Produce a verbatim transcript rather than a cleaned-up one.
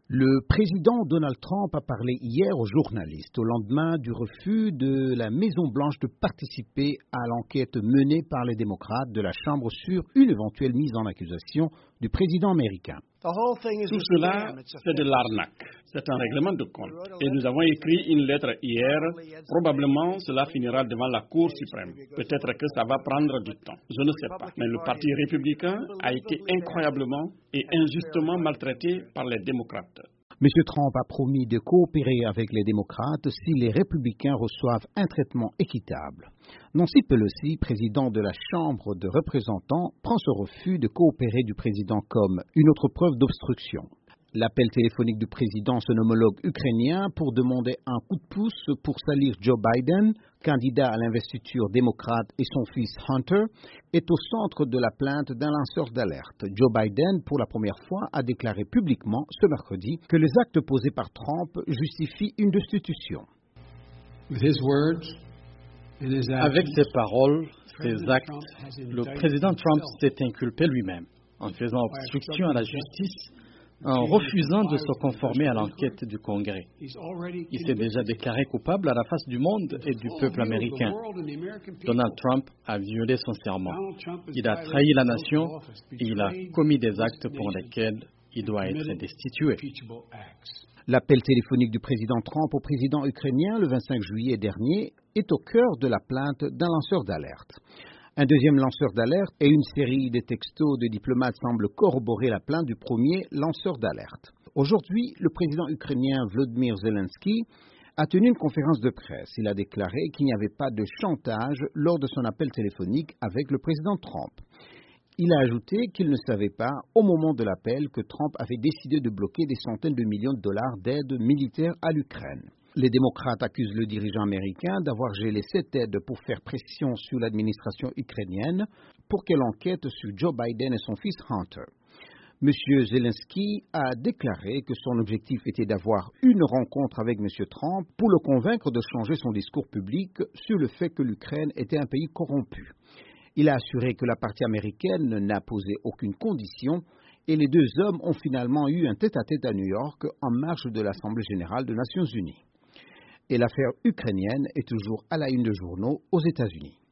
Le président Donald Trump a parlé hier aux journalistes au lendemain du refus de la Maison-Blanche de participer à l'enquête menée par les démocrates de la Chambre sur une éventuelle mise en accusation du président américain. Tout cela, c'est de l'arnaque. C'est un règlement de compte. Et nous avons écrit une lettre hier. Probablement, cela finira devant la Cour suprême. Peut-être que ça va prendre du temps. Je ne sais pas. Mais le Parti républicain a été incroyablement et injustement maltraité par les démocrates. M. Trump a promis de coopérer avec les démocrates si les républicains reçoivent un traitement équitable. Nancy Pelosi, président de la Chambre de représentants, prend ce refus de coopérer du président comme une autre preuve d'obstruction. L'appel téléphonique du président, son homologue ukrainien, pour demander un coup de pouce pour salir Joe Biden, candidat à l'investiture démocrate, et son fils Hunter, est au centre de la plainte d'un lanceur d'alerte. Joe Biden, pour la première fois, a déclaré publiquement ce mercredi que les actes posés par Trump justifient une destitution. Avec ses paroles, ses actes, le président Trump s'est inculpé lui-même en faisant obstruction à la justice, en refusant de se conformer à l'enquête du Congrès. Il s'est déjà déclaré coupable à la face du monde et du peuple américain. Donald Trump a violé son serment. Il a trahi la nation et il a commis des actes pour lesquels il doit être destitué. L'appel téléphonique du président Trump au président ukrainien le vingt-cinq juillet dernier est au cœur de la plainte d'un lanceur d'alerte. Un deuxième lanceur d'alerte et une série de textos de diplomates semblent corroborer la plainte du premier lanceur d'alerte. Aujourd'hui, le président ukrainien Volodymyr Zelensky a tenu une conférence de presse. Il a déclaré qu'il n'y avait pas de chantage lors de son appel téléphonique avec le président Trump. Il a ajouté qu'il ne savait pas, au moment de l'appel, que Trump avait décidé de bloquer des centaines de millions de dollars d'aide militaire à l'Ukraine. Les démocrates accusent le dirigeant américain d'avoir gelé cette aide pour faire pression sur l'administration ukrainienne pour qu'elle enquête sur Joe Biden et son fils Hunter. M. Zelensky a déclaré que son objectif était d'avoir une rencontre avec M. Trump pour le convaincre de changer son discours public sur le fait que l'Ukraine était un pays corrompu. Il a assuré que la partie américaine n'a posé aucune condition et les deux hommes ont finalement eu un tête-à-tête à New York en marge de l'Assemblée générale des Nations unies. Et l'affaire ukrainienne est toujours à la une de journaux aux États-Unis.